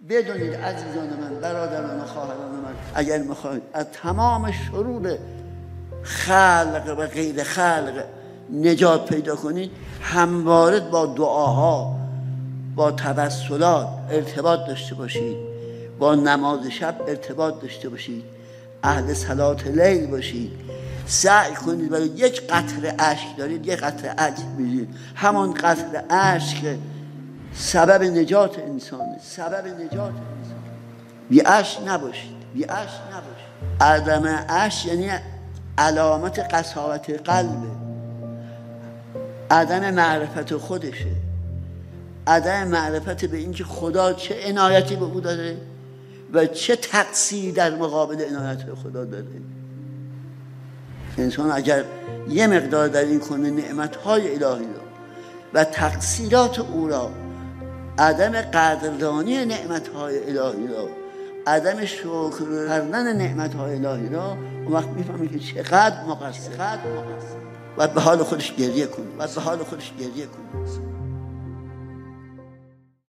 بدونید عزیزان من، برادران و خواهران من، اگر میخواید از تمام شرور خلق و غیر خلق نجات پیدا کنید، همواره با دعاها، با توسلات ارتباط داشته باشید، با نماز شب ارتباط داشته باشید، اهل صلات لیل باشید. سعی کنید برای یک قطره اشک دارید، یک قطره اشک می‌ریزید، همون قطره اشک سبب نجات انسانه، سبب نجات انسان. بی اشک نباشید، بی اشک نباشید. عدم اشک یعنی علامت قساوت قلبه، عدم معرفت خودشه، عدم معرفت به اینکه خدا چه عنایتی به او داره و چه تقصیری در مقابل عنایت خدا داره. انسان اگر یه مقدار در این کنه نعمت‌های الهی را و تقصیرات او را، عدم قدردانی نعمت‌های الهی را، عدم شکر کردن نعمت‌های الهی را، اون وقت می‌فهمه که چقدر مقصر و به حال خودش گریه کنه،